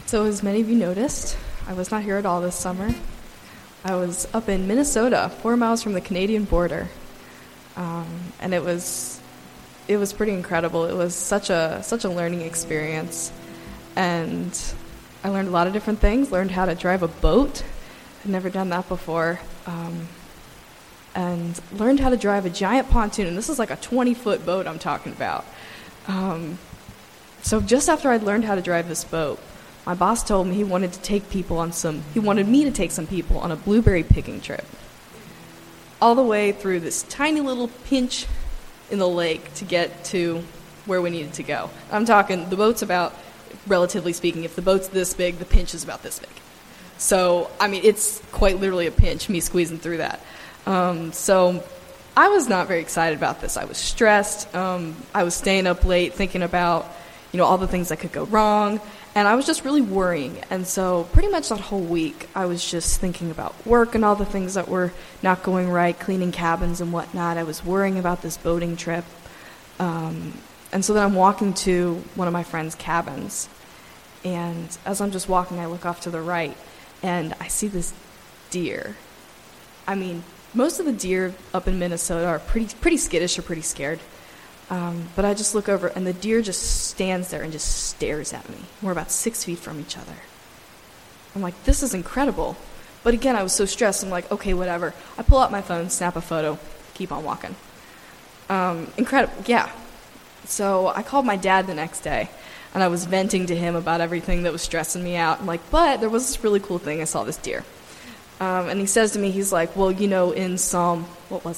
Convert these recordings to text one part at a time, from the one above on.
So as many of you noticed, I was not here at all this summer. I was up in Minnesota, 4 miles from the Canadian border, and it was pretty incredible. It was such a learning experience, and I learned a lot of different things. Learned how to drive a boat. I'd never done that before, and learned how to drive a giant pontoon. And this is like a 20-foot boat I'm talking about. So just after I'd learned how to drive this boat, my boss told me he wanted me to take some people on a blueberry picking trip. All the way through this tiny little pinch in the lake to get to where we needed to go. I'm talking, the boat's about, relatively speaking, if the boat's this big, the pinch is about this big. So, I mean, it's quite literally a pinch, me squeezing through that. So I was not very excited about this. I was stressed. I was staying up late thinking about, all the things that could go wrong. And I was just really worrying. And so pretty much that whole week, I was just thinking about work and all the things that were not going right, cleaning cabins and whatnot. I was worrying about this boating trip. And so then I'm walking to one of my friend's cabins. And as I'm just walking, I look off to the right, and I see this deer. I mean, most of the deer up in Minnesota are pretty skittish or pretty scared. But I just look over, and the deer just stands there and just stares at me. We're about 6 feet from each other. I'm like, this is incredible. But again, I was so stressed. I'm like, okay, whatever. I pull out my phone, snap a photo, keep on walking. Incredible, yeah. So I called my dad the next day, and I was venting to him about everything that was stressing me out. I'm like, but there was this really cool thing. I saw this deer. And he says to me, he's like, well, in Psalm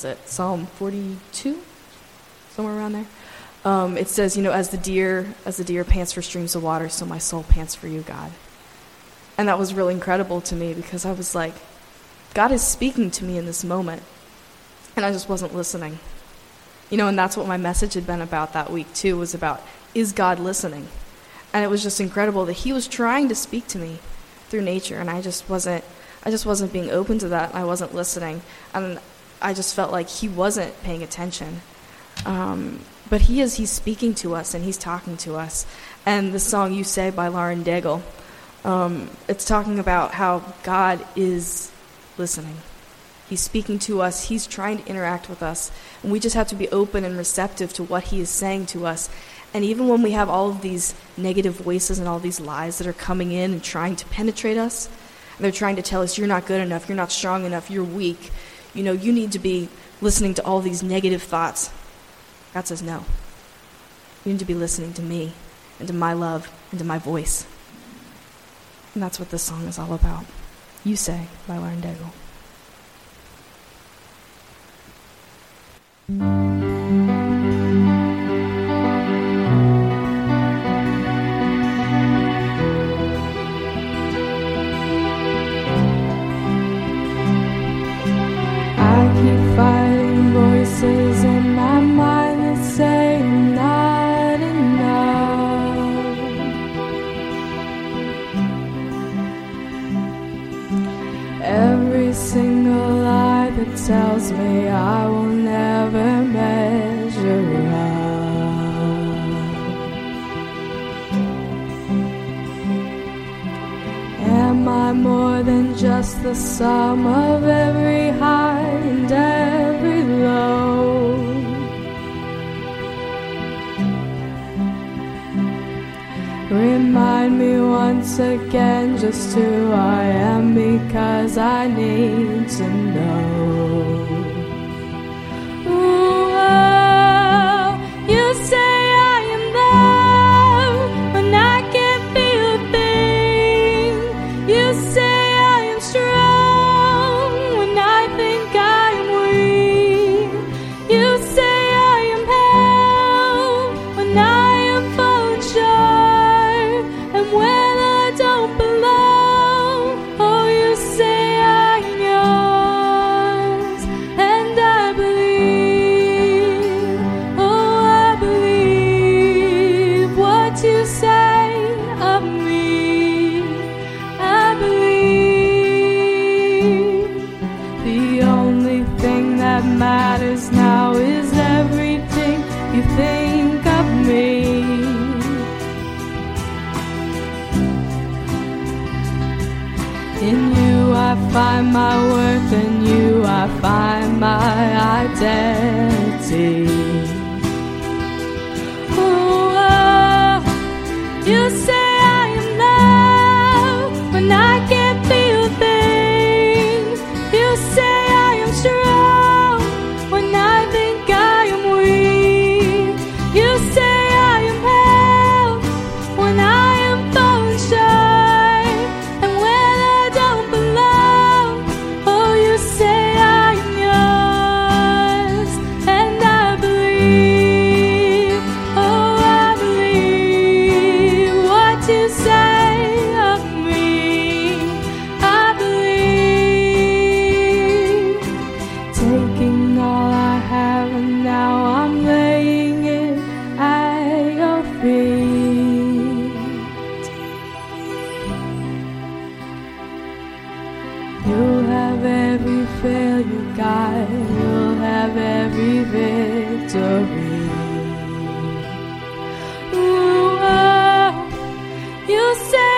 42? Somewhere around there. It says, as the deer pants for streams of water, so my soul pants for you, God. And that was really incredible to me, because I was like, God is speaking to me in this moment, and I just wasn't listening. And that's what my message had been about that week too, was about, is God listening? And it was just incredible that he was trying to speak to me through nature, and I just wasn't being open to that. I wasn't listening, and I just felt like he wasn't paying attention. But he's speaking to us, and he's talking to us. And the song You Say by Lauren Daigle, it's talking about how God is listening. He's speaking to us. He's trying to interact with us. And we just have to be open and receptive to what he is saying to us. And even when we have all of these negative voices and all these lies that are coming in and trying to penetrate us, and they're trying to tell us, you're not good enough, you're not strong enough, you're weak, you need to be listening to all these negative thoughts. God says, no. You need to be listening to me and to my love and to my voice. And that's what this song is all about. You Say by Lauren Daigle. I keep fighting voices in my mind that say I'm not enough. Every single lie that tells me I will never measure up. Am I more than just the sum of every high and every low? Remind me once again just who I am, because I need to know. Ooh, oh, you say I am loved when I can't feel a thing. You say I am strong when I think I am weak. You say I am held when I am falling short, and when I don't belong. Oh, you say I am yours, In you I find my worth, in you I find my identity. Ooh, oh, you say I am love when I can't feel things. You say I am strong when I think I am weak. You say I am held when I am falling short, and when I don't belong. Oh, you say I am yours, and I believe. Oh, I believe what you say of me. I believe. Taking all I have, and now I'm laying it at your feet. You'll have every failure, God. You'll have every victory. Ooh, oh, you say